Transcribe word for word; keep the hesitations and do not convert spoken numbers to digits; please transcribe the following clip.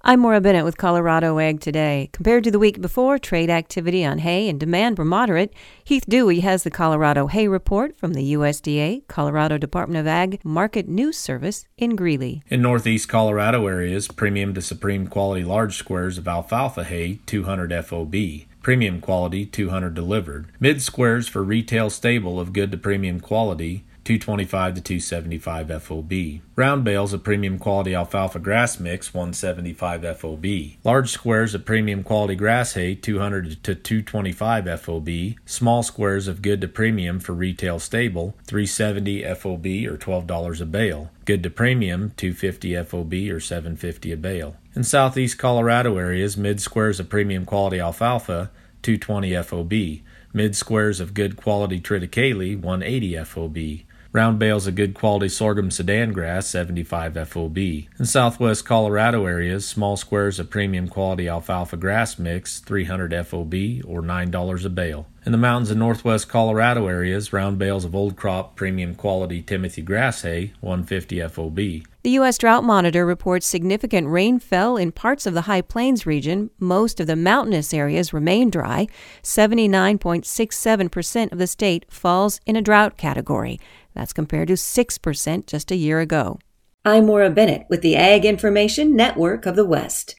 I'm Maura Bennett with Colorado Ag Today. Compared to the week before, trade activity on hay and demand were moderate. Heath Dewey has the Colorado Hay Report from the U S D A, Colorado Department of Ag Market News Service in Greeley. In northeast Colorado areas, premium to supreme quality large squares of alfalfa hay, two hundred F O B. Premium quality, two hundred delivered. Mid squares for retail stable of good to premium quality, two twenty-five to two seventy-five F O B. Round bales of premium quality alfalfa grass mix, one seventy-five F O B. Large squares of premium quality grass hay, two hundred to two twenty-five F O B. Small squares of good to premium for retail stable, three seventy F O B or twelve dollars a bale. Good to premium, two fifty F O B or seven fifty a bale. In southeast Colorado areas, mid squares of premium quality alfalfa, two twenty F O B. Mid squares of good quality triticale, one eighty F O B. Round bales of good quality sorghum sedan grass, seventy-five F O B. In southwest Colorado areas, small squares of premium quality alfalfa grass mix, three hundred F O B or nine dollars a bale. In the mountains of northwest Colorado areas, round bales of old crop premium quality Timothy grass hay, one fifty F O B. The U S Drought Monitor reports significant rain fell in parts of the High Plains region. Most of the mountainous areas remain dry. seventy-nine point six seven percent of the state falls in a drought category. That's compared to six percent just a year ago. I'm Maura Bennett with the Ag Information Network of the West.